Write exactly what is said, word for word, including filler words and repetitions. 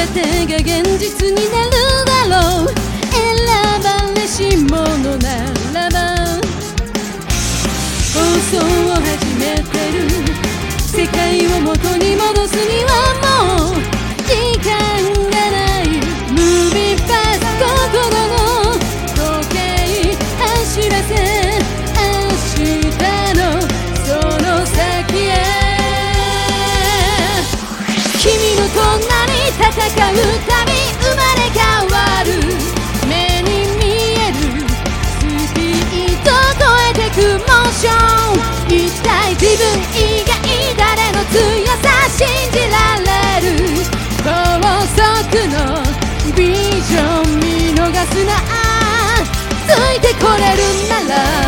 全てが現実になるだろう。選ばれし者ならば放送を始めてる。世界を元に戻すにはもう時間がない。ムービーファスト心の時計走らせ明日のその先へ。君の隣戦うたび生まれ変わる。目に見えるスピード超えてくモーション。一体自分以外誰の強さ信じられる。高速のビジョン見逃すな。ついてこれるなら